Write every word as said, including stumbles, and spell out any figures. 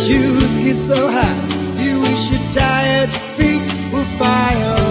shoes get so hot, you wish your tired feet were fire.